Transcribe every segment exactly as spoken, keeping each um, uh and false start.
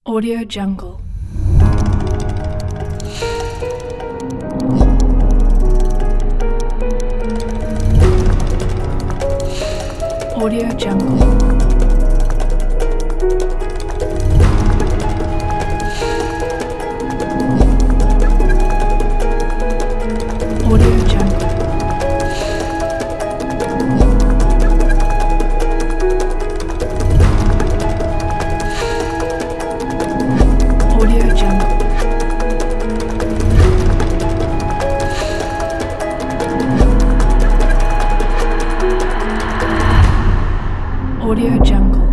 Audio Jungle. Audio Jungle. Audio Jungle. Audio Jungle. Audio Jungle.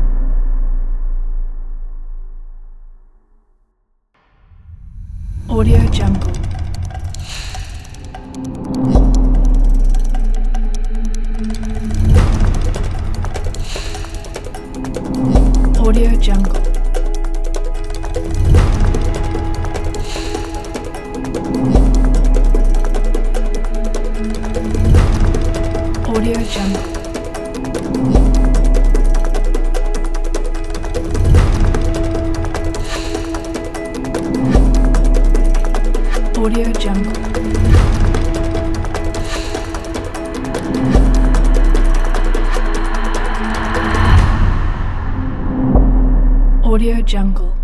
Audio Jungle. Audio Jungle. Audio Jungle. Audio Jungle. Audio Jungle.